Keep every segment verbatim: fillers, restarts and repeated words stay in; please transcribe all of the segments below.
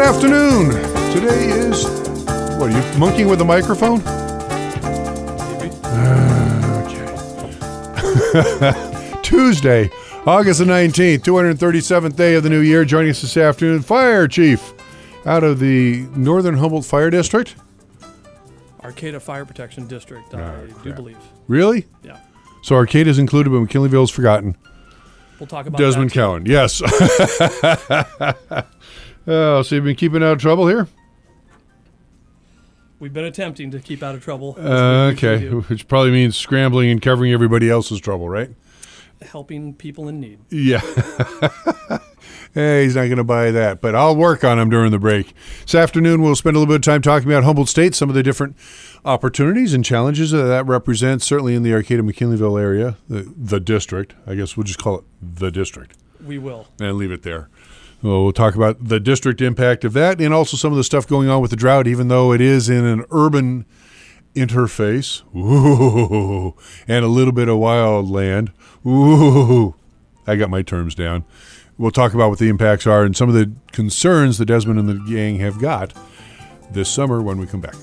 afternoon. Today is, what, are you monkeying with the microphone? Maybe. Uh, okay. Tuesday, August the nineteenth, two hundred thirty-seventh day of the new year. Joining us this afternoon, Fire Chief out of the Northern Humboldt Fire District. Arcata Fire Protection District, I Oh, do crap. believe. Really? Yeah. So Arcata is included, but McKinleyville's forgotten. We'll talk about Desmond that too. Cowan, yes. Oh, so you've been keeping out of trouble here? We've been attempting to keep out of trouble. as Uh, we usually okay, do, which probably means scrambling and covering everybody else's trouble, right? helping people in need. Yeah. Hey, he's not going to buy that, but I'll work on him during the break. This afternoon, we'll spend a little bit of time talking about Humboldt State, some of the different opportunities and challenges that that represents, certainly in the Arcata-McKinleyville area, the, the district. I guess we'll just call it the district We will. and leave it there. Well, we'll talk about the district impact of that and also some of the stuff going on with the drought, even though it is in an urban interface. Ooh, and a little bit of wild land. Ooh, I got my terms down. We'll talk about what the impacts are and some of the concerns that Desmond and the gang have got this summer when we come back.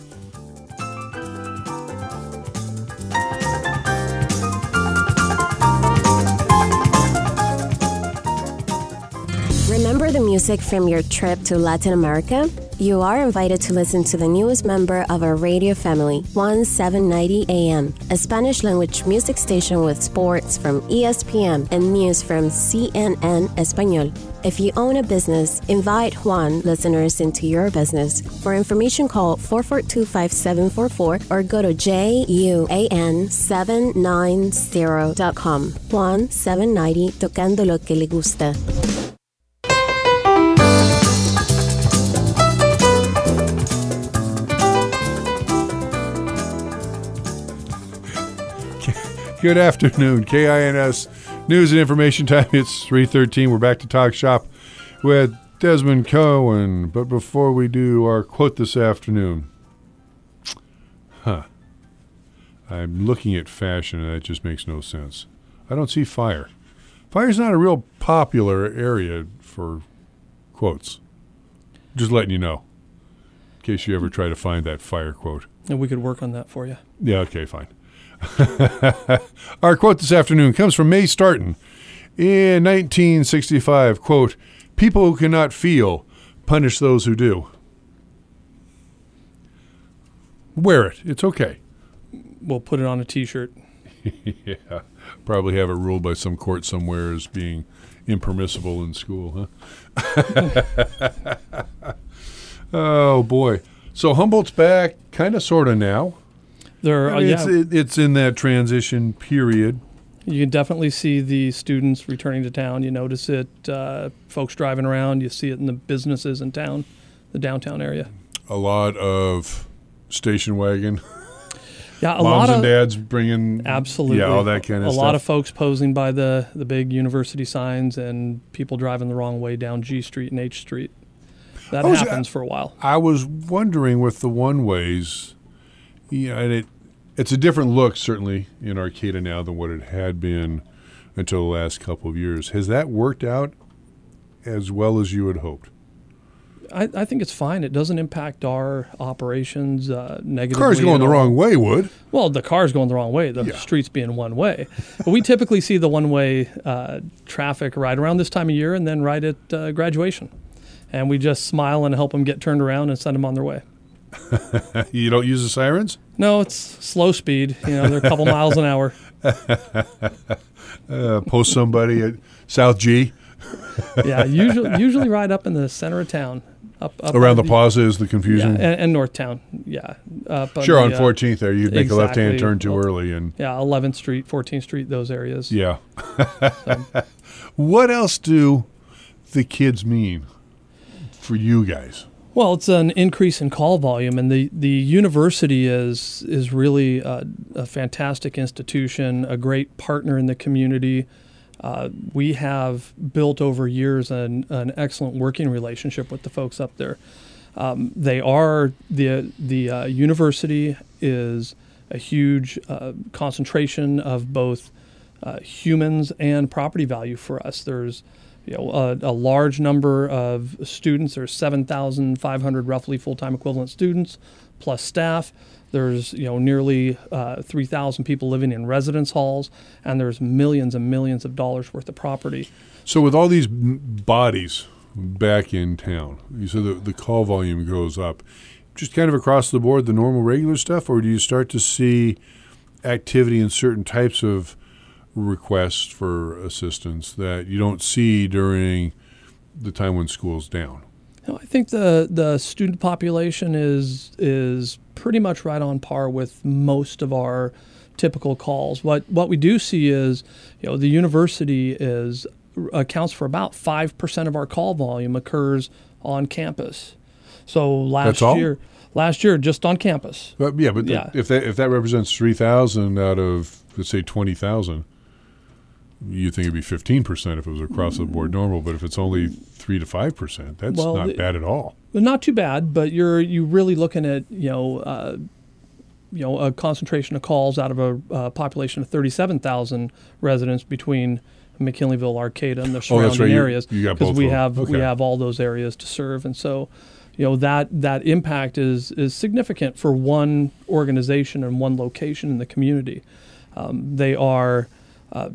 Remember the music from your trip to Latin America? You are invited to listen to the newest member of our radio family, seventeen ninety A M, a Spanish-language music station with sports from E S P N and news from C N N Español. If you own a business, invite Juan listeners into your business. For information, call four four two, five seven four four or go to J U A N seven ninety dot com. Juan seven ninety, tocando lo que le gusta. Good afternoon, K I N S News and Information Time. It's three thirteen. We're back to Talk Shop with Desmond Cowan. But before we do our quote this afternoon, huh, I'm looking at fashion and that just makes no sense. I don't see fire. Fire's not a real popular area for quotes. Just letting you know, in case you ever try to find that fire quote. And we could work on that for you. Yeah, okay, fine. Our quote this afternoon comes from May Starton in nineteen sixty-five. Quote, "People who cannot feel punish those who do." Wear it. It's okay. We'll put it on a T-shirt. Yeah. Probably have it ruled by some court somewhere as being impermissible in school, huh? Oh, boy. So Humboldt's back kind of, sort of now. There, I uh, mean, yeah, it's, it, it's in that transition period. you can definitely see the students returning to town. You notice it, uh, folks driving around. You see it in the businesses in town, the downtown area. A lot of station wagon. Yeah, a Moms lot and of dads bringing, absolutely, yeah, all that kind of a stuff. lot of folks posing by the the big university signs and people driving the wrong way down G Street and H Street. That I was- happens for a while. I was wondering with the one-ways, yeah, and it it's a different look, certainly, in Arcata now than what it had been until the last couple of years. Has that worked out as well as you had hoped? I, I think it's fine. It doesn't impact our operations uh, negatively. Cars going at the all. wrong way would. Well, the car's going the wrong way. The Yeah. street's being one way. But we typically see the one-way uh, traffic right around this time of year and then right at uh, graduation. And we just smile and help them get turned around and send them on their way. You don't use the sirens? No, it's slow speed. You know, they're a couple miles an hour. Uh, post somebody at South G. Yeah, usually usually right up in the center of town. Up, up Around the by plaza is the Yeah, confusion. and, and North Town. Yeah. Up Sure, on the, uh, fourteenth there, you'd make a left-hand exactly. turn too Well, early. and Yeah, eleventh Street, fourteenth Street, those areas. Yeah. So, What else do the kids mean for you guys? well, it's an increase in call volume, and the, the university is is really a, a fantastic institution, a great partner in the community. Uh, we have built over years an, an excellent working relationship with the folks up there. Um, they are the the uh, university is a huge uh, concentration of both uh, humans and property value for us. There's you know, a, a large number of students. There's seven thousand five hundred roughly full-time equivalent students plus staff. There's, you know, nearly uh, three thousand people living in residence halls, and there's millions and millions of dollars worth of property. So with all these bodies back in town, you said the, the call volume goes up. Just kind of across the board, the normal regular stuff, or do you start to see activity in certain types of requests for assistance that you don't see during the time when school's down? You know, I think the, the student population is is pretty much right on par with most of our typical calls. What what we do see is, you know, the university is accounts for about five percent of our call volume occurs on campus. So last That's all? year, last year just on campus. But yeah, but Yeah. The, if that if that represents three thousand out of, let's say, twenty thousand, you think it'd be fifteen percent if it was across the board normal. But if it's only three to five percent, that's Well, not the- bad at all. Not too bad, but you're you really looking at, you know, uh, you know, a concentration of calls out of a uh, population of thirty-seven thousand residents between McKinleyville, Arcata, and the Oh, surrounding that's right. You- areas. you got because both we of them. have we Okay. have all those areas to serve, and so, you know, that that impact is is significant for one organization and one location in the community. Um, they are uh,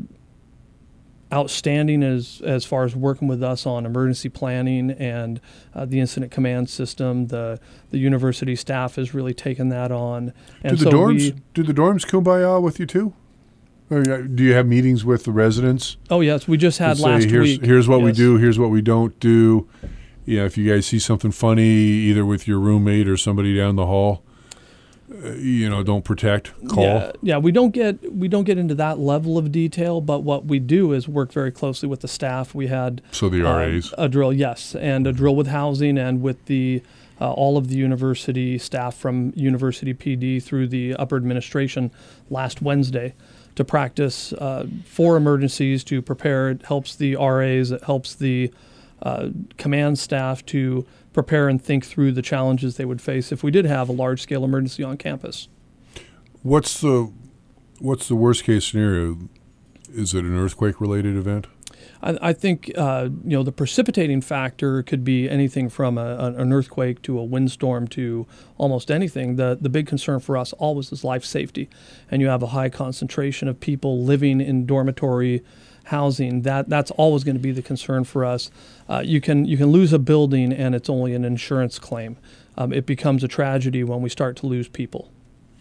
outstanding as as far as working with us on emergency planning and uh, the incident command system. The the university staff has really taken that on. And do the so dorms we, do the dorms kumbaya with you too? Or uh, do you have meetings with the residents? oh yes, we just had to last say, here's, week. Here's what we Yes. do. Here's what we don't do. Yeah, if you guys see something funny, either with your roommate or somebody down the hall, uh, you know, don't protect. Call. Yeah, yeah, we don't get we don't get into that level of detail, but what we do is work very closely with the staff. We had So the uh, R As. a drill, yes, and a drill with housing and with the uh, all of the university staff from University P D through the upper administration last Wednesday to practice uh, for emergencies, to prepare. It helps the R As, it helps the uh, command staff to prepare and think through the challenges they would face if we did have a large-scale emergency on campus. What's the what's the worst case scenario? Is it an earthquake related event? I, I think uh, you know the precipitating factor could be anything from a, an earthquake to a windstorm to almost anything. The the big concern for us always is life safety, and you have a high concentration of people living in dormitory housing. That that's always going to be the concern for us. Uh, you can you can lose a building and it's only an insurance claim. Um, it becomes a tragedy when we start to lose people.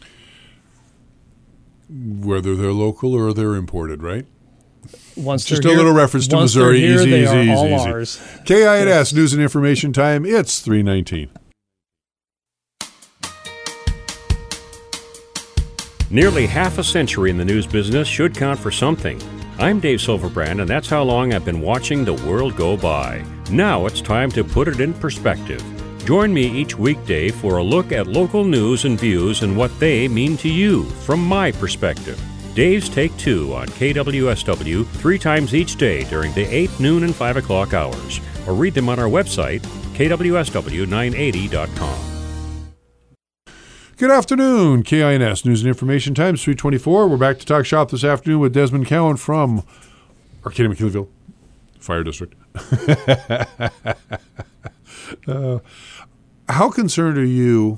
Whether they're local or they're imported, right? Once Just they're a here- little reference to once Missouri. they're here, Easy, they easy, are easy, all easy. ours. K I N S Yes. News and Information Time. It's three nineteen. Nearly half a century in the news business should count for something. I'm Dave Silverbrand, and that's how long I've been watching the world go by. Now it's time to put it in perspective. Join me each weekday for a look at local news and views and what they mean to you from my perspective. Dave's Take Two on K W S W three times each day during the eight, noon, and five o'clock hours. Or read them on our website, K W S W nine eighty dot com. Good afternoon, K I N S News and Information Time, three twenty-four. We're back to talk shop this afternoon with Desmond Cowan from Arcata McKinleyville Fire District. uh, how concerned are you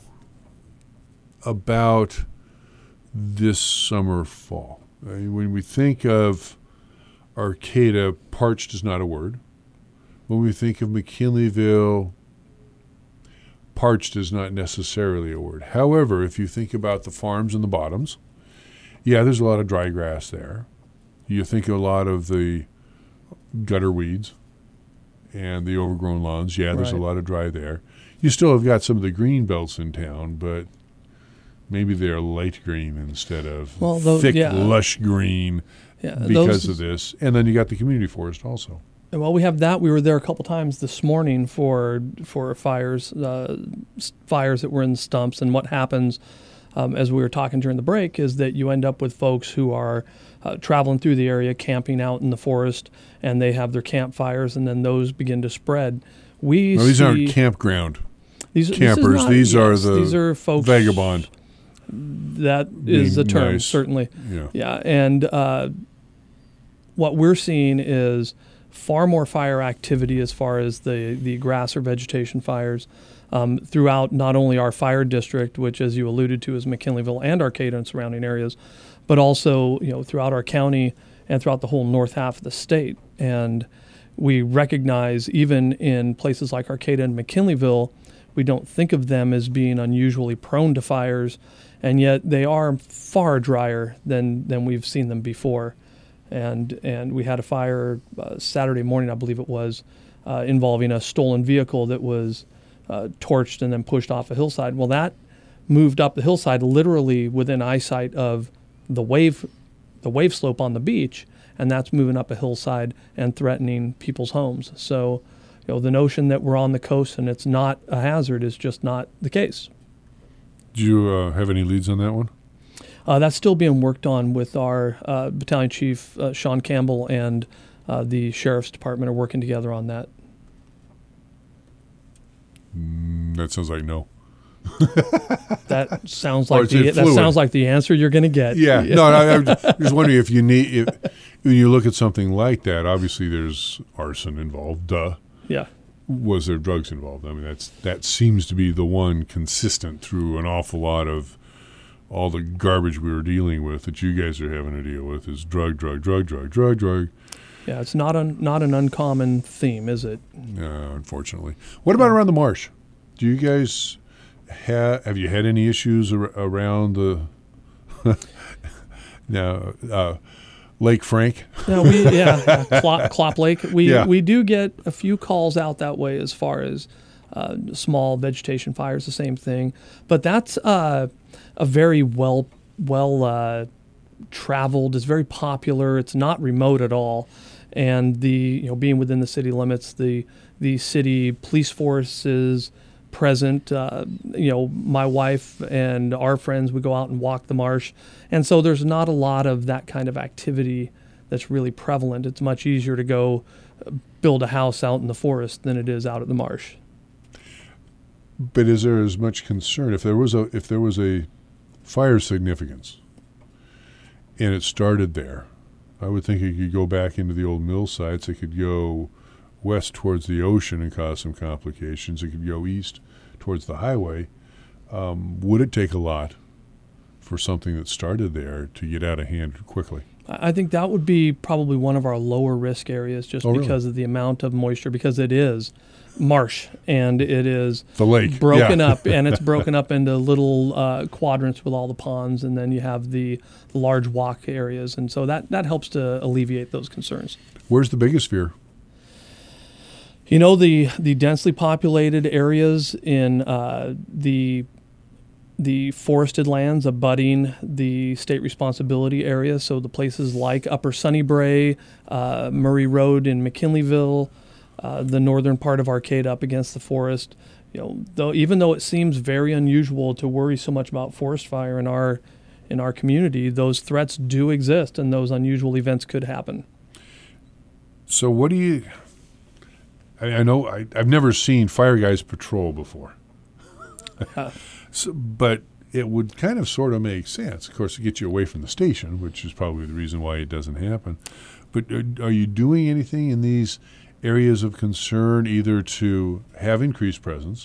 about this summer, fall? I mean, when we think of Arcata, parched is not a word. When we think of McKinleyville, parched is not necessarily a word. However, if you think about the farms and the bottoms, yeah, there's a lot of dry grass there. You think a lot of the gutter weeds and the overgrown lawns. Yeah, there's Right. a lot of dry there. You still have got some of the green belts in town, but maybe they're light green instead of Well, those- thick, yeah. lush green Yeah, because those- of this. And then you got the community forest also. Well, we have that. We were there a couple times this morning for for fires, uh, s- fires that were in stumps. And what happens, um, as we were talking during the break, is that you end up with folks who are uh, traveling through the area, camping out in the forest, and they have their campfires, and then those begin to spread. We No, these see, aren't campground these, this is campers. not- these are yes, the these are folks vagabond. That is the Being term, nice. certainly. Yeah. Yeah, and uh, what we're seeing is far more fire activity as far as the, the grass or vegetation fires um, throughout not only our fire district, which, as you alluded to, is McKinleyville and Arcata and surrounding areas, but also, you know, throughout our county and throughout the whole north half of the state. And we recognize even in places like Arcata and McKinleyville, we don't think of them as being unusually prone to fires, and yet they are far drier than, than we've seen them before. And and we had a fire uh, Saturday morning, I believe it was, uh, involving a stolen vehicle that was uh, torched and then pushed off a hillside. Well, that moved up the hillside literally within eyesight of the wave, the wave slope on the beach, and that's moving up a hillside and threatening people's homes. So, you know, the notion that we're on the coast and it's not a hazard is just not the case. Do you uh, have any leads on that one? Uh, that's still being worked on with our uh, battalion chief, uh, Sean Campbell, and uh, the sheriff's department are working together on that. Mm, that sounds like no. That sounds like Or is the it that fluid? sounds like the answer you're going to get. Yeah. No, no, I'm just wondering if you need, if, when you look at something like that, obviously there's arson involved, duh. Yeah. Was there drugs involved? I mean, that's that seems to be the one consistent through an awful lot of all the garbage we were dealing with that you guys are having to deal with is drug, drug, drug, drug, drug, drug. Yeah, it's not an not an uncommon theme, is it? Uh, unfortunately. What about around the marsh? Do you guys have have you had any issues ar- around the now uh, Lake Frank? Yeah, we yeah, yeah Clop, Clop Lake. We Yeah. we do get a few calls out that way as far as uh, small vegetation fires, the same thing. But that's uh, a very well well uh, traveled. It's very popular. It's not remote at all, and the you know being within the city limits, the the city police force is present. Uh, you know, my wife and our friends, we go out and walk the marsh, and so there's not a lot of that kind of activity that's really prevalent. It's much easier to go build a house out in the forest than it is out at the marsh. But is there as much concern if there was a if there was a fire significance and it started there? I would think it could go back into the old mill sites. It could go west towards the ocean and cause some complications. It could go east towards the highway. Um, would it take a lot for something that started there to get out of hand quickly? I think that would be probably one of our lower risk areas just Oh, because really? of the amount of moisture, because it is marsh and it is The lake. broken yeah. up, and it's broken up into little uh, quadrants with all the ponds, and then you have the, the large walk areas, and so that, that helps to alleviate those concerns. Where's the biggest fear? You know, the, the densely populated areas in uh, the the forested lands abutting the state responsibility area, so the places like Upper Sunnybray, uh, Murray Road in McKinleyville, uh, the northern part of Arcata up against the forest. You know, though even though it seems very unusual to worry so much about forest fire in our in our community, those threats do exist, and those unusual events could happen. So what do you... I, I know I, I've never seen fire guys patrol before. So, but it would kind of sort of make sense, of course, to get you away from the station, which is probably the reason why it doesn't happen. But are, are you doing anything in these areas of concern either to have increased presence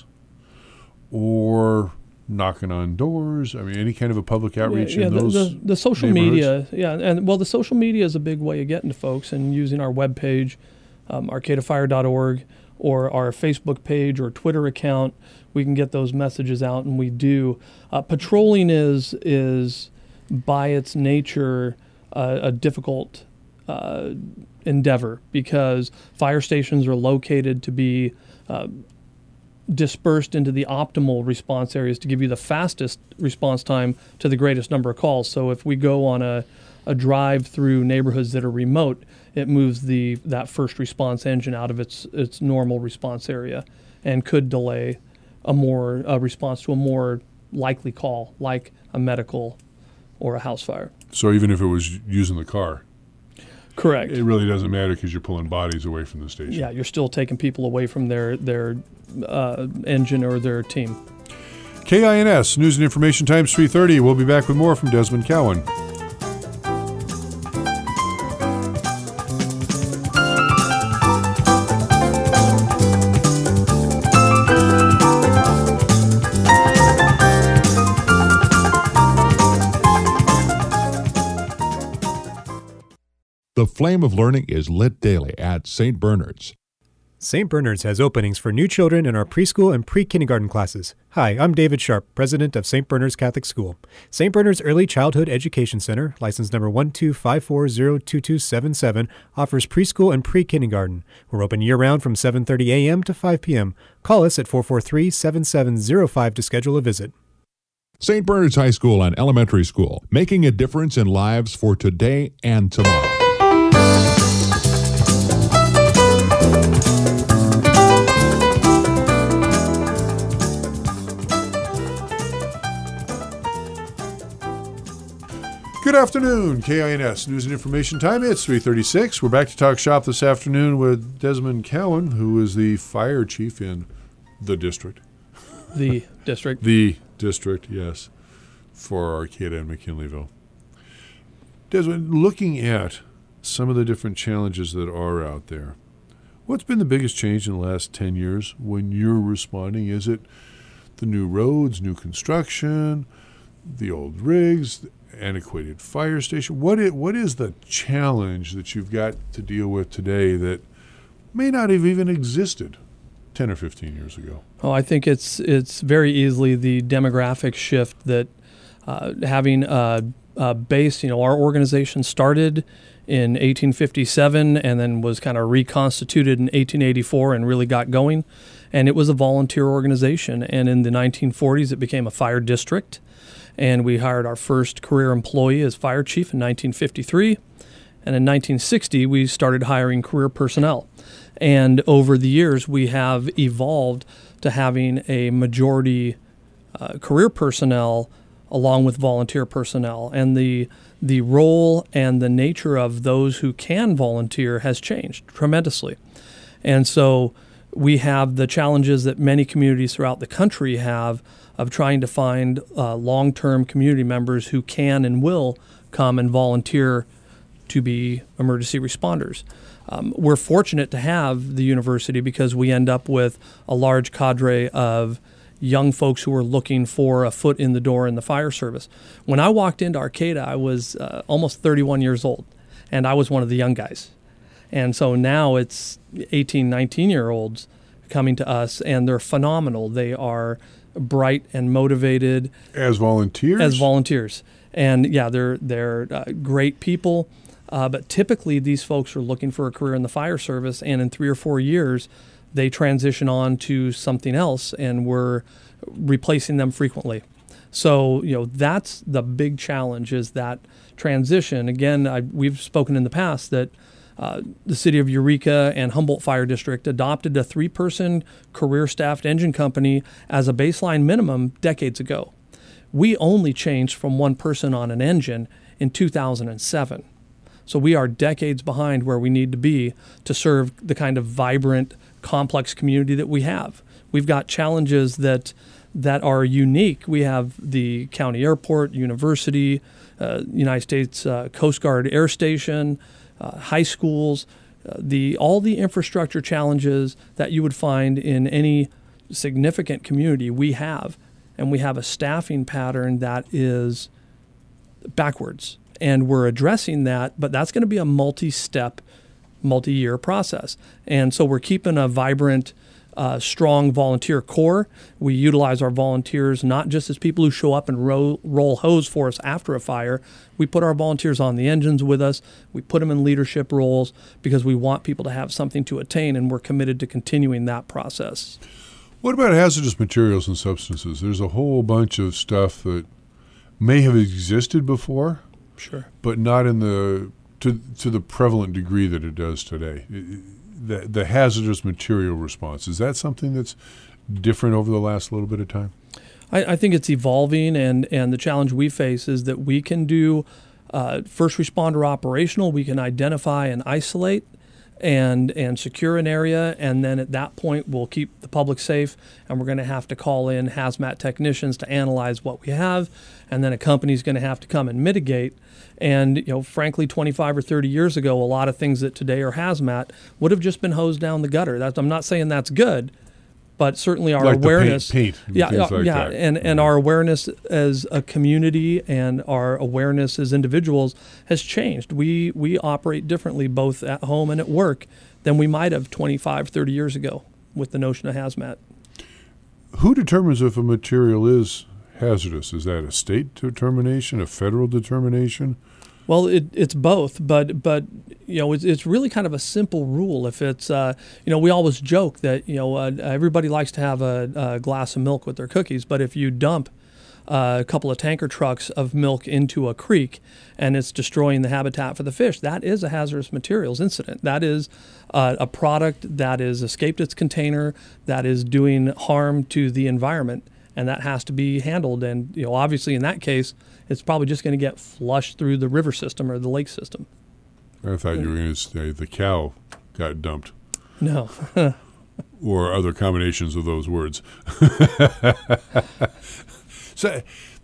or knocking on doors? I mean, any kind of a public outreach yeah, yeah, in the, those the, the social neighborhoods? media, yeah, and well, the social media is a big way of getting to folks, and using our webpage, um, arcata fire dot org, or our Facebook page or Twitter account, we can get those messages out, and we do. Uh, patrolling is is by its nature uh, a difficult uh, endeavor, because fire stations are located to be uh, dispersed into the optimal response areas to give you the fastest response time to the greatest number of calls. So if we go on a, a drive through neighborhoods that are remote, it moves the that first response engine out of its its normal response area and could delay a more a response to a more likely call, like a medical or a house fire. So even if it was using the car, Correct. it really doesn't matter because you're pulling bodies away from the station. Yeah, you're still taking people away from their their uh, engine or their team. K I N S News and Information Times three thirty. We'll be back with more from Desmond Cowan. The flame of learning is lit daily at Saint Bernard's. Saint Bernard's has openings for new children in our preschool and pre-kindergarten classes. Hi, I'm David Sharp, president of Saint Bernard's Catholic School. Saint Bernard's Early Childhood Education Center, license number one two five four zero two two seven seven, offers preschool and pre-kindergarten. We're open year-round from seven thirty a.m. to five p.m. Call us at four four three, seven seven zero five to schedule a visit. Saint Bernard's High School and Elementary School, making a difference in lives for today and tomorrow. Good afternoon, K I N S News and Information Time. It's three thirty-six. We're back to talk shop this afternoon with Desmond Cowan, who is the fire chief in the district. The district. The district, yes, for Arcata and McKinleyville. Desmond, looking at some of the different challenges that are out there, what's been the biggest change in the last ten years when you're responding? Is it the new roads, new construction, the old rigs, antiquated fire station? What is, what is the challenge that you've got to deal with today that may not have even existed ten or fifteen years ago? Oh, I think it's it's very easily the demographic shift that uh, having a, a base, you know, our organization started in eighteen fifty-seven and then was kind of reconstituted in eighteen eighty-four and really got going. And it was a volunteer organization. And in the nineteen forties, it became a fire district. And we hired our first career employee as fire chief in nineteen fifty-three. And in nineteen sixty, we started hiring career personnel. And over the years, we have evolved to having a majority uh, career personnel along with volunteer personnel. And the the role and the nature of those who can volunteer has changed tremendously. And so we have the challenges that many communities throughout the country have of trying to find uh, long-term community members who can and will come and volunteer to be emergency responders. Um, we're fortunate to have the university because we end up with a large cadre of young folks who are looking for a foot in the door in the fire service. When I walked into Arcata, I was uh, almost thirty-one years old, and I was one of the young guys. And so now it's eighteen, nineteen-year-olds coming to us, and they're phenomenal. They are bright and motivated. As volunteers? As volunteers. And, yeah, they're, they're uh, great people. Uh, but typically these folks are looking for a career in the fire service, and in three or four years, they transition on to something else, and we're replacing them frequently. So, you know, that's the big challenge, is that transition. Again, I, we've spoken in the past that uh, the city of Eureka and Humboldt Fire District adopted a three-person career-staffed engine company as a baseline minimum decades ago. We only changed from one person on an engine in two thousand seven. So we are decades behind where we need to be to serve the kind of vibrant, complex community that we have. We've got challenges that that are unique. We have the county airport, university, uh, United States uh, Coast Guard Air Station, uh, high schools, uh, the all the infrastructure challenges that you would find in any significant community we have. And we have a staffing pattern that is backwards. And we're addressing that, but that's going to be a multi-step, multi-year process. And so we're keeping a vibrant, uh, strong volunteer core. We utilize our volunteers not just as people who show up and roll, roll hose for us after a fire. We put our volunteers on the engines with us. We put them in leadership roles because we want people to have something to attain, and we're committed to continuing that process. What about hazardous materials and substances? There's a whole bunch of stuff that may have existed before. Sure. But not in the to to the prevalent degree that it does today. The the hazardous material response, is that something that's different over the last little bit of time? I, I think it's evolving, and, and the challenge we face is that we can do uh, first responder operational. We can identify and isolate and and secure an area, and then at that point we'll keep the public safe, and we're going to have to call in hazmat technicians to analyze what we have, and then a company's going to have to come and mitigate. And, you know, frankly, twenty-five or thirty years ago, a lot of things that today are hazmat would have just been hosed down the gutter. That's, I'm not saying that's good, but certainly our like awareness, the paint, paint yeah, things yeah, like yeah, that. and and our awareness as a community and our awareness as individuals has changed. We we operate differently both at home and at work than we might have twenty-five, thirty years ago with the notion of hazmat. Who determines if a material is hazardous? Is that a state determination, a federal determination? Well, it, it's both, but but you know it's, it's really kind of a simple rule. If it's uh, you know we always joke that you know uh, everybody likes to have a, a glass of milk with their cookies, but if you dump uh, a couple of tanker trucks of milk into a creek and it's destroying the habitat for the fish, that is a hazardous materials incident. That is uh, a product that is escaped its container, that is doing harm to the environment, and that has to be handled. And you know obviously in that case, it's probably just going to get flushed through the river system or the lake system. I thought you were going to say the cow got dumped. No. Or other combinations of those words. So,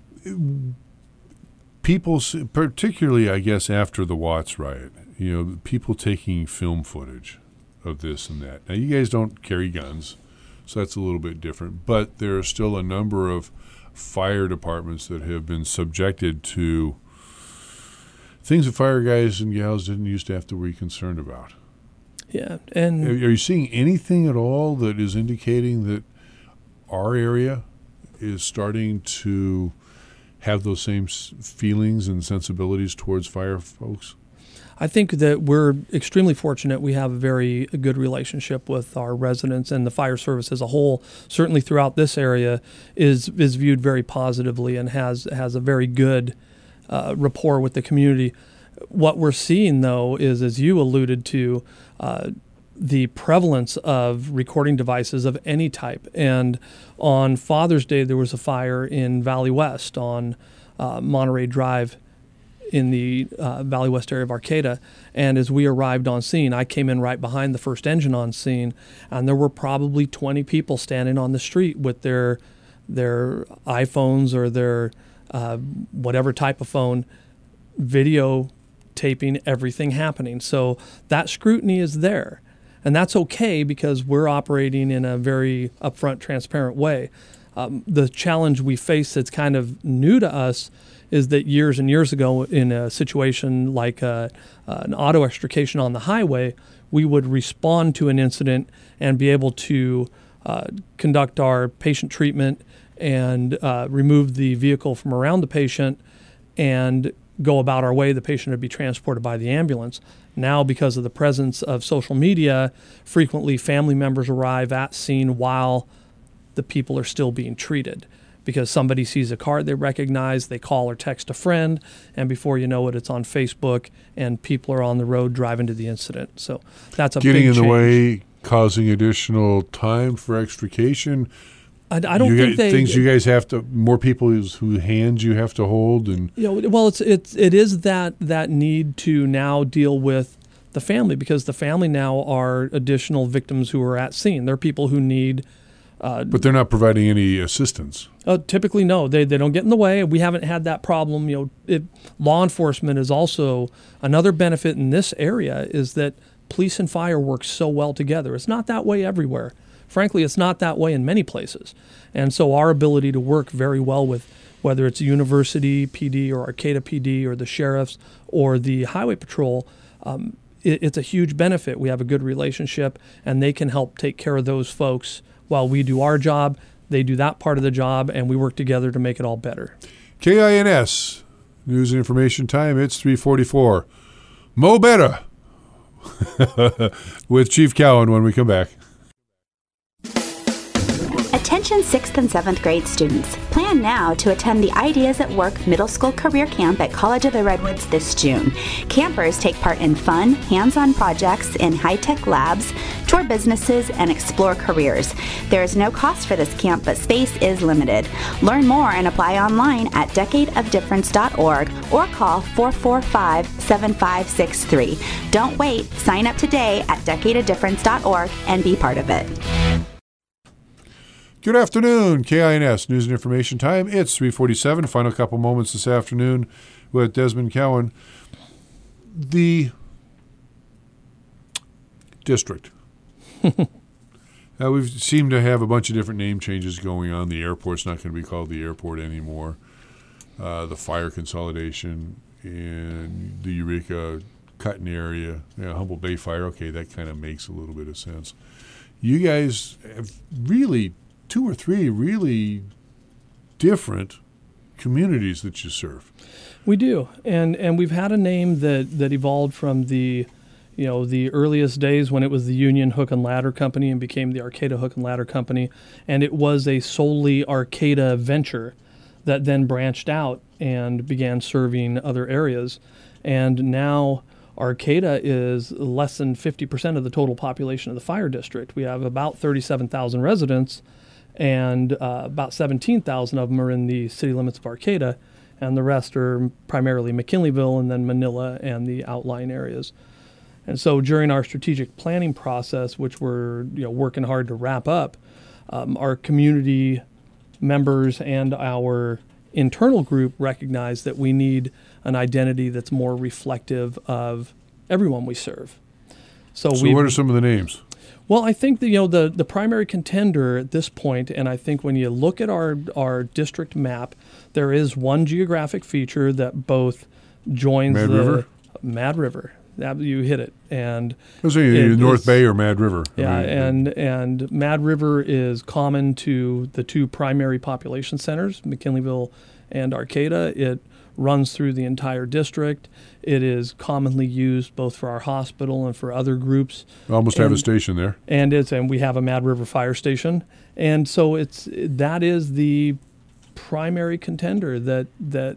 people, particularly, I guess, after the Watts riot, you know, people taking film footage of this and that. Now, you guys don't carry guns, so that's a little bit different. But there are still a number of fire departments that have been subjected to things that fire guys and gals didn't used to have to be concerned about. Yeah, and Are you seeing anything at all that is indicating that our area is starting to have those same s- feelings and sensibilities towards fire folks? I think that we're extremely fortunate. We have a very good relationship with our residents, and the fire service as a whole, certainly throughout this area, is is viewed very positively and has has a very good uh, rapport with the community. What we're seeing, though, is, as you alluded to, uh, the prevalence of recording devices of any type. And on Father's Day, there was a fire in Valley West on uh, Monterey Drive in the uh, Valley West area of Arcata. And as we arrived on scene, I came in right behind the first engine on scene, and there were probably twenty people standing on the street with their their iPhones or their uh, whatever type of phone, videotaping everything happening. So that scrutiny is there. And that's okay because we're operating in a very upfront, transparent way. Um, the challenge we face that's kind of new to us is that years and years ago, in a situation like a, uh, an auto extrication on the highway, we would respond to an incident and be able to uh, conduct our patient treatment and uh, remove the vehicle from around the patient and go about our way. The patient would be transported by the ambulance. Now, because of the presence of social media, frequently family members arrive at scene while the people are still being treated, because somebody sees a car they recognize, they call or text a friend, and before you know it, it's on Facebook, and people are on the road driving to the incident. So that's a Getting big in the change. way, causing additional time for extrication. I, I don't you think guys, they things you guys have to, more people whose whose hands you have to hold, and You know, well, it's it's it is that that need to now deal with the family, because the family now are additional victims who are at scene. They're people who need. Uh, but they're not providing any assistance. uh, typically, no, they they don't get in the way. We haven't had that problem. You know, it, law enforcement is also another benefit in this area, is that police and fire work so well together. It's not that way everywhere. Frankly, it's not that way in many places. And so our ability to work very well with whether it's University P D or Arcata P D or the sheriffs or the highway patrol, um, it, it's a huge benefit. We have a good relationship, and they can help take care of those folks while we do our job. They do that part of the job, and we work together to make it all better. K I N S, News and Information Time, it's three forty-four. Mo Better with Chief Cowan when we come back. Attention sixth and seventh grade students. Plan now to attend the Ideas at Work Middle School Career Camp at College of the Redwoods this June. Campers take part in fun, hands-on projects in high-tech labs, tour businesses, and explore careers. There is no cost for this camp, but space is limited. Learn more and apply online at decade of difference dot org or call four four five, seven five six three. Don't wait. Sign up today at decade of difference dot org and be part of it. Good afternoon, K I N S News and Information Time. It's three forty-seven. Final couple moments this afternoon with Desmond Cowan. The district Uh, we seem to have a bunch of different name changes going on. The airport's not going to be called the airport anymore. Uh, the fire consolidation in the Eureka Cutting area, yeah, Humboldt Bay Fire, okay, that kind of makes a little bit of sense. You guys have really two or three really different communities that you serve. We do, and and we've had a name that, that evolved from the, you know, the earliest days when it was the Union Hook and Ladder Company and became the Arcata Hook and Ladder Company, and it was a solely Arcata venture that then branched out and began serving other areas, and now Arcata is less than fifty percent of the total population of the fire district. We have about thirty-seven thousand residents, and uh, about seventeen thousand of them are in the city limits of Arcata, and the rest are primarily McKinleyville and then Manila and the outlying areas. And so during our strategic planning process, which we're you know working hard to wrap up, um, our community members and our internal group recognize that we need an identity that's more reflective of everyone we serve. So, so what are some of the names? Well, I think the, you know the, the primary contender at this point, and I think when you look at our our district map, there is one geographic feature that both joins Mad the River? Mad River. That, you hit it, and was it, it North is, Bay or Mad River? Yeah, I mean, and and Mad River is common to the two primary population centers, McKinleyville and Arcata. It runs through the entire district. It is commonly used both for our hospital and for other groups. We almost and, have a station there. And it's and we have a Mad River fire station, and so it's that is the primary contender that that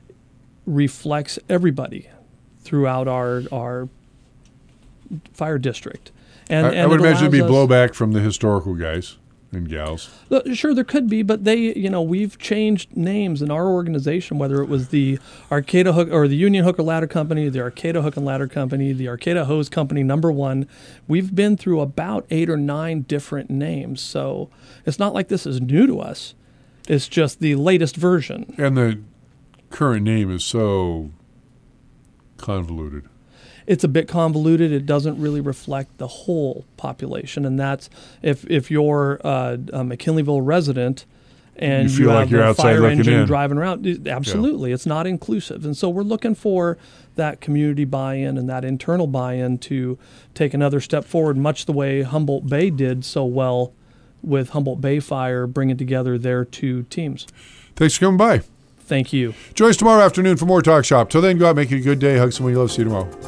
reflects everybody throughout our our fire district. And, I, and I would imagine there'd be us, blowback from the historical guys and gals. Sure, there could be, but they, you know, we've changed names in our organization, whether it was the Arcata Hook or the Union Hook and Ladder Company, the Arcata Hook and Ladder Company, the Arcata Hose Company, number one. We've been through about eight or nine different names, so it's not like this is new to us. It's just the latest version. And the current name is so convoluted. It's a bit convoluted. It doesn't really reflect the whole population, and that's if if you're uh, a McKinleyville resident and you, you, feel have like you're a outside fire looking engine in. driving around. Absolutely, yeah. It's not inclusive, and so we're looking for that community buy-in and that internal buy-in to take another step forward, much the way Humboldt Bay did so well with Humboldt Bay Fire, bringing together their two teams. Thanks for coming by. Thank you. Join us tomorrow afternoon for more Talk Shop. Till then, go out, make it a good day. Hug someone you love. See you tomorrow.